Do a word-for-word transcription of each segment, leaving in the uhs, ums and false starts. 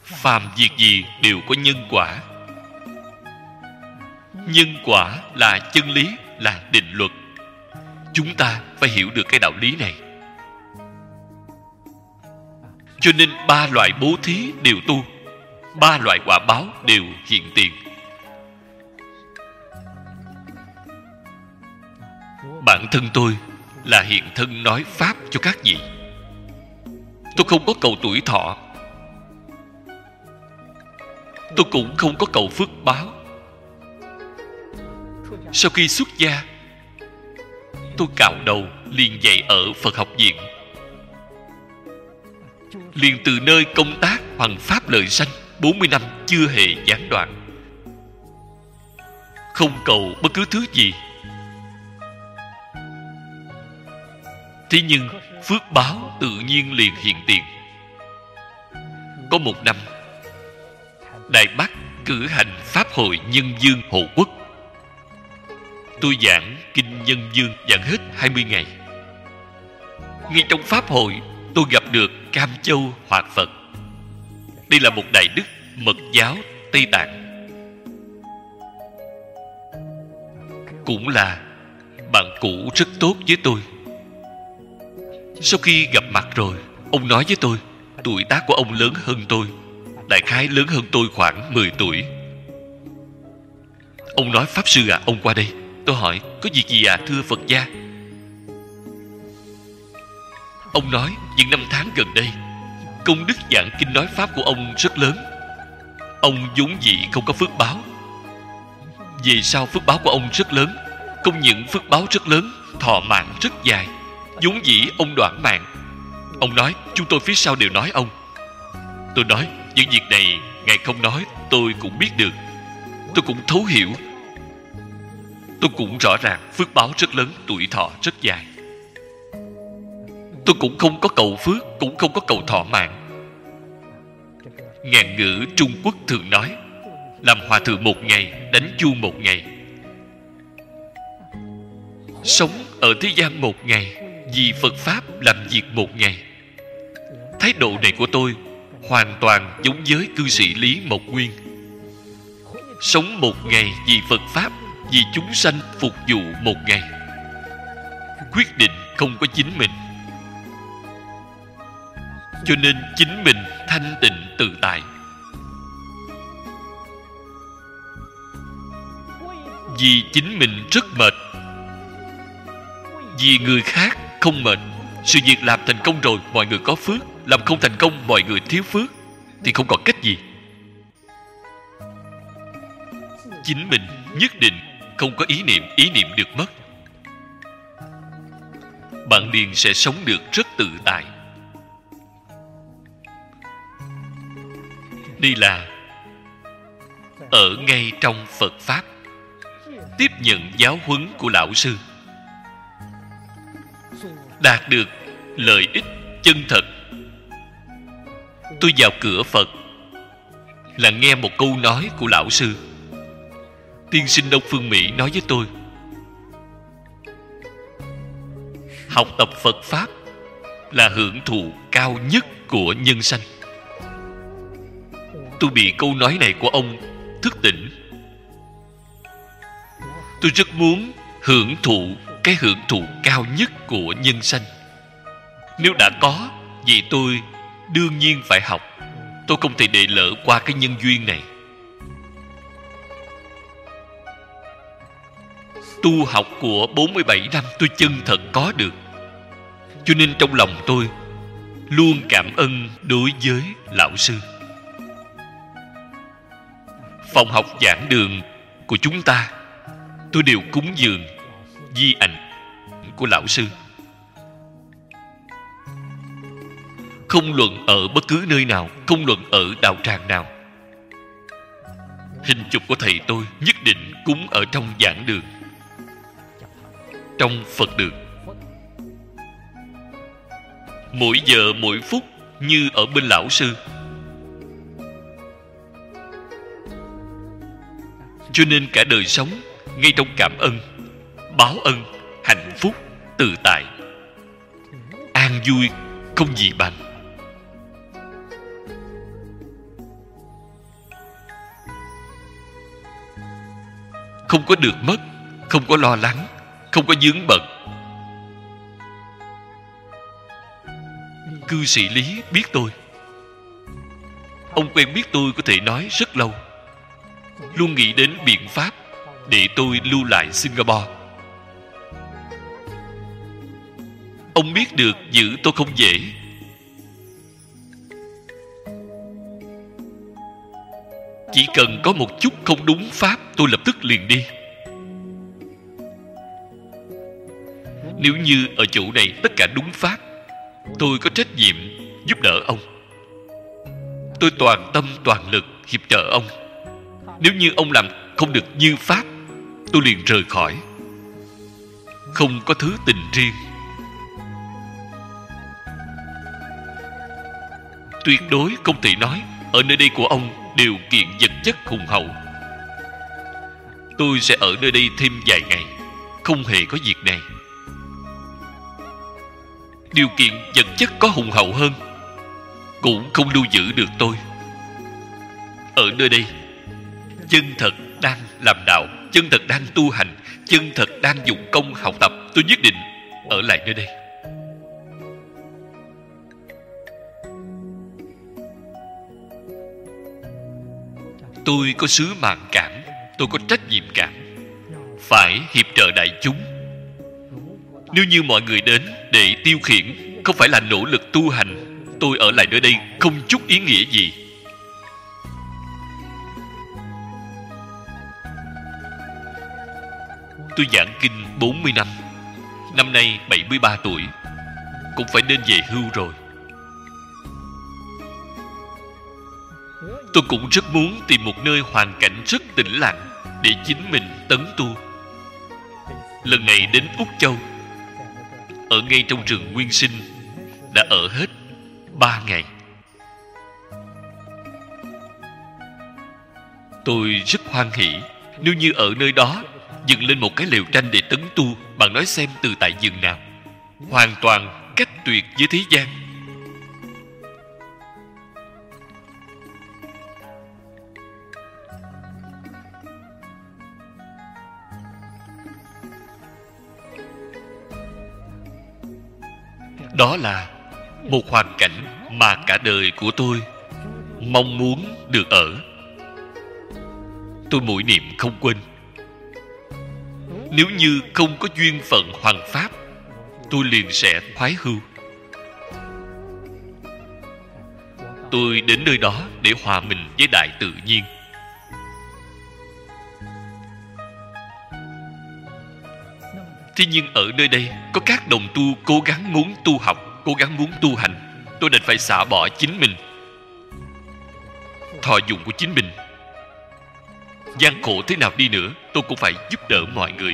phàm việc gì đều có nhân quả. Nhân quả là chân lý, là định luật. Chúng ta phải hiểu được cái đạo lý này. Cho nên ba loại bố thí đều tu, ba loại quả báo đều hiện tiền. Bản thân tôi là hiện thân nói pháp cho các vị. Tôi không có cầu tuổi thọ, tôi cũng không có cầu phước báo. Sau khi xuất gia, tôi cạo đầu liền dạy ở Phật học viện. Liền từ nơi công tác hoằng pháp lợi sanh bốn mươi năm chưa hề gián đoạn, không cầu bất cứ thứ gì. Thế nhưng phước báo tự nhiên liền hiện tiền. Có một năm, Đài Bắc cử hành Pháp hội Nhân Dương hộ quốc. Tôi giảng Kinh Nhân Dương giảng hết hai mươi ngày. Ngay trong Pháp hội, tôi gặp được Cam Châu Hoạt Phật. Đây là một đại đức Mật giáo Tây Tạng, cũng là bạn cũ rất tốt với tôi. Sau khi gặp mặt rồi, ông nói với tôi, tuổi tác của ông lớn hơn tôi, đại khái lớn hơn tôi khoảng mười tuổi. Ông nói, Pháp sư à, ông qua đây. Tôi hỏi, có việc gì à thưa Phật gia? Ông nói, những năm tháng gần đây, công đức giảng kinh nói pháp của ông rất lớn. Ông vốn dĩ không có phước báo, về sau phước báo của ông rất lớn. Không những phước báo rất lớn, thọ mạng rất dài. Vốn dĩ ông đoạn mạng. Ông nói, chúng tôi phía sau đều nói ông. Tôi nói, những việc này Ngài không nói tôi cũng biết được, tôi cũng thấu hiểu. Tôi cũng rõ ràng phước báo rất lớn, tuổi thọ rất dài. Tôi cũng không có cầu phước, cũng không có cầu thọ mạng. Ngạn ngữ Trung Quốc thường nói, làm hòa thượng một ngày, đánh chuông một ngày. Sống ở thế gian một ngày, vì Phật Pháp làm việc một ngày. Thái độ này của tôi hoàn toàn giống với cư sĩ Lý Mộc Nguyên. Sống một ngày vì Phật Pháp, vì chúng sanh phục vụ một ngày. Quyết định không có chính mình, cho nên chính mình thanh tịnh tự tại. Vì chính mình rất mệt, vì người khác không mệt. Sự việc làm thành công rồi mọi người có phước, làm không thành công mọi người thiếu phước, thì không còn cách gì. Chính mình nhất định không có ý niệm, ý niệm được mất, bạn liền sẽ sống được rất tự tại. Đây là ở ngay trong Phật Pháp, tiếp nhận giáo huấn của Lão Sư, đạt được lợi ích chân thật. Tôi vào cửa Phật là nghe một câu nói của Lão Sư. Tiên sinh Đông Phương Mỹ nói với tôi, học tập Phật Pháp là hưởng thụ cao nhất của nhân sanh. Tôi bị câu nói này của ông thức tỉnh. Tôi rất muốn hưởng thụ cái hưởng thụ cao nhất của nhân sanh. Nếu đã có, vậy tôi đương nhiên phải học. Tôi không thể để lỡ qua cái nhân duyên này. Tu học của bốn mươi bảy năm tôi chân thật có được, cho nên trong lòng tôi luôn cảm ơn đối với Lão Sư. Phòng học giảng đường của chúng ta, tôi đều cúng dường di ảnh của Lão Sư. Không luận ở bất cứ nơi nào, không luận ở đạo tràng nào, hình chụp của thầy tôi nhất định cúng ở trong giảng đường, trong Phật đường. Mỗi giờ mỗi phút như ở bên Lão Sư. Cho nên cả đời sống ngay trong cảm ơn, báo ân, hạnh phúc, tự tại, an vui không gì bằng. không có được mất, không có lo lắng, không có vướng bận. Cư sĩ Lý biết tôi. Ông quen biết tôi có thể nói rất lâu, luôn nghĩ đến biện pháp để tôi lưu lại Singapore. Ông biết được giữ tôi không dễ. Chỉ cần có một chút không đúng pháp, tôi lập tức liền đi. Nếu như ở chỗ này tất cả đúng pháp, tôi có trách nhiệm giúp đỡ ông. Tôi toàn tâm toàn lực hiệp trợ ông. Nếu như ông làm không được như pháp, tôi liền rời khỏi. Không có thứ tình riêng. Tuyệt đối không thể nói ở nơi đây của ông điều kiện vật chất hùng hậu. Tôi sẽ ở nơi đây thêm vài ngày, không hề có việc này. Điều kiện vật chất có hùng hậu hơn cũng không lưu giữ được tôi. Ở nơi đây, chân thật đang làm đạo, chân thật đang tu hành, chân thật đang dụng công học tập, tôi nhất định ở lại nơi đây. Tôi có sứ mạng cảm, tôi có trách nhiệm cảm, phải hiệp trợ đại chúng. Nếu như mọi người đến để tiêu khiển, không phải là nỗ lực tu hành, tôi ở lại nơi đây không chút ý nghĩa gì. Tôi giảng kinh bốn mươi năm, năm nay bảy mươi ba tuổi, cũng phải nên về hưu rồi. Tôi cũng rất muốn tìm một nơi hoàn cảnh rất tĩnh lặng để chính mình tấn tu. Lần này đến Úc Châu, ở ngay trong rừng Nguyên Sinh, đã ở hết ba ngày. Tôi rất hoan hỉ. Nếu như ở nơi đó dựng lên một cái lều tranh để tấn tu, bạn nói xem từ tại giường nào. Hoàn toàn cách tuyệt với thế gian. Đó là một hoàn cảnh mà cả đời của tôi mong muốn được ở. Tôi mỗi niệm không quên. Nếu như không có duyên phận hoằng pháp, tôi liền sẽ thoái hưu. Tôi đến nơi đó để hòa mình với đại tự nhiên. Thế nhưng ở nơi đây có các đồng tu cố gắng muốn tu học, cố gắng muốn tu hành. Tôi đành phải xả bỏ chính mình, thọ dụng của chính mình. Gian khổ thế nào đi nữa, tôi cũng phải giúp đỡ mọi người.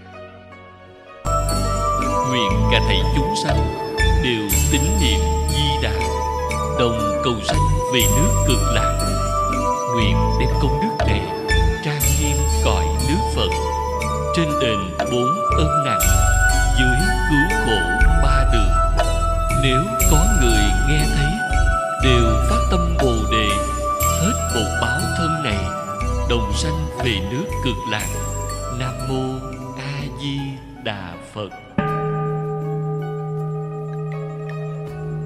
Nguyện cả thảy chúng sanh đều tín niệm Di Đà, đồng cầu sanh về nước Cực Lạc. Nguyện đem công đức này trang nghiêm cõi nước Phật, trên đền bốn ân nặng, dưới cứu khổ ba đường. Nếu có người nghe thấy, đều phát tâm Bồ Đề, hết một báo thân này, đồng sanh về nước Cực Lạc. Nam mô A Di Đà Phật.